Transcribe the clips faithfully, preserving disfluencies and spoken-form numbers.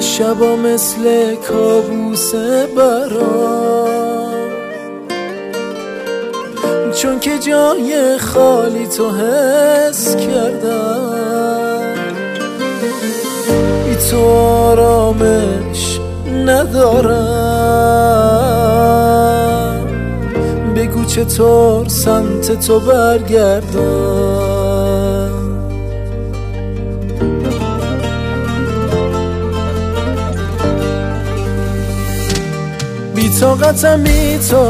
شبا مثل کابوس برام، چون که جای خالی تو حس کردم. بی تو آرامش ندارم، بگو چطور سمت تو برگردم. بی طاقتم بی تو،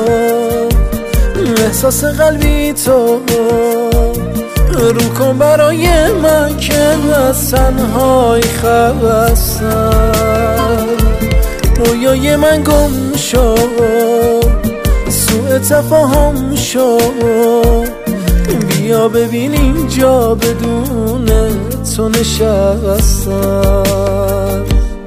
احساس قلبی تو رو کن برای من که از تنهایی خستم. رویای من گم شد، سوء تفاهم شد، بیا ببین اینجا بدون تو نشستم.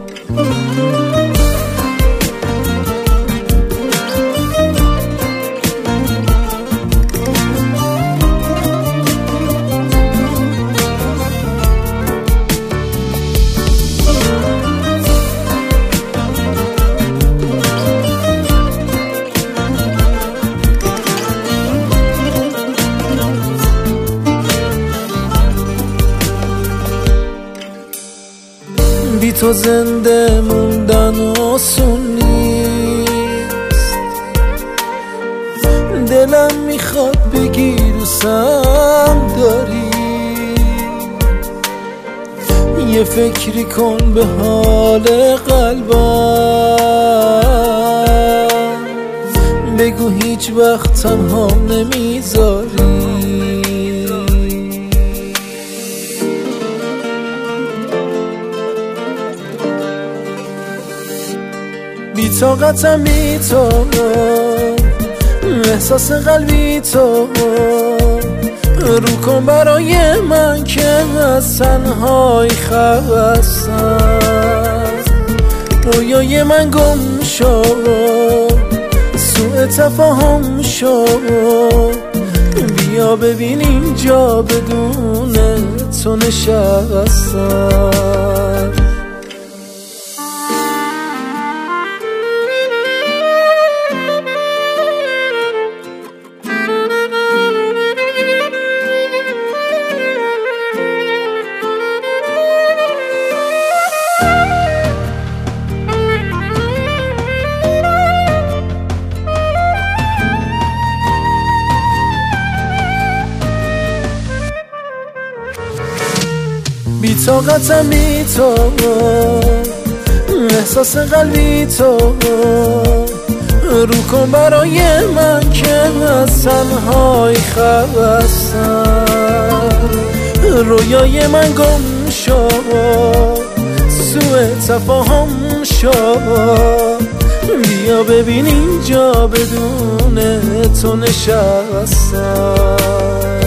بی تو زنده موندن آسون نیست، دلم میخواد بگی دوستم داری. یه فکری کن به حال قلبم، بگو هیچ وقت تنهام نمیذاری. بی طاقتم بی تو، احساس قلبی تو رو کن برای من که از تنهایی خستم. رویای من گم شد، سوء تفاهم شد، بیا ببین اینجا بدون تو نشستم. بی طاقتم بی تو، احساس قلبی تو رو کن برای من که از تنهایی خستم. رویای من گم شد، سوء تفاهم شد، بیا ببین اینجا بدون تو نشستم.